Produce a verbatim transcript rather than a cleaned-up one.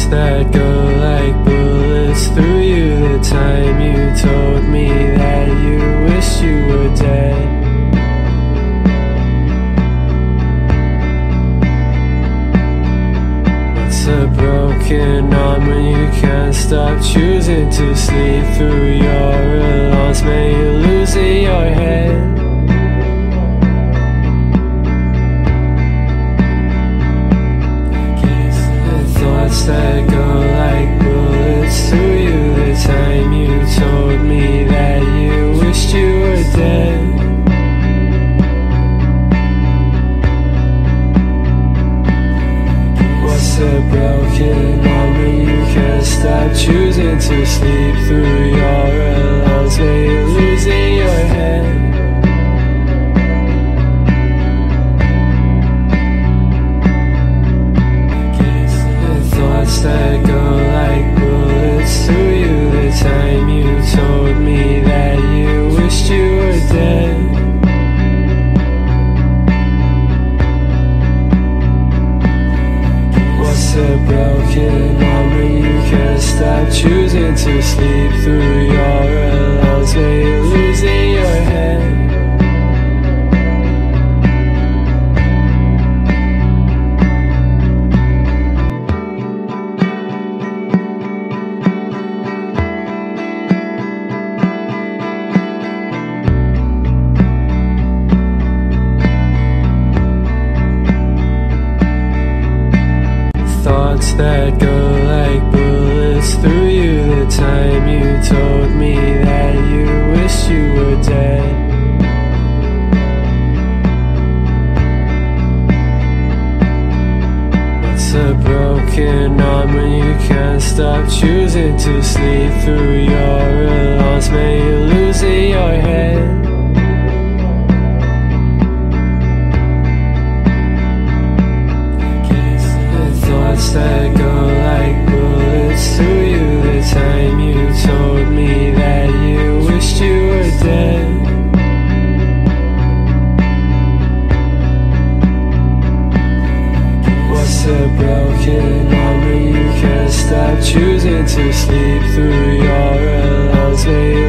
that go like bullets through you. The time you told me that you wished you were dead. What's a broken arm when you can't stop choosing to sleep through your alarms? Man, you're losing your head. That go like bullets through you. The time you told me that you wished you were dead. What's a broken arm when you can't stop choosing to sleep through your alarms? When you're losing your head. That go like bullets through you. The time you told me that you wished you were dead. What's a broken arm when you can't stop choosing to sleep through your alarms? When you're losing your head. Thoughts that go like bullets through you. The time you told me that you wished you were dead. What's a broken arm when you can't stop choosing to sleep through your alarms? Man, you're losing your head. That go like bullets through you. The time you told me that you wished you were dead. What's a broken arm when you can't stop choosing to sleep through your alarms?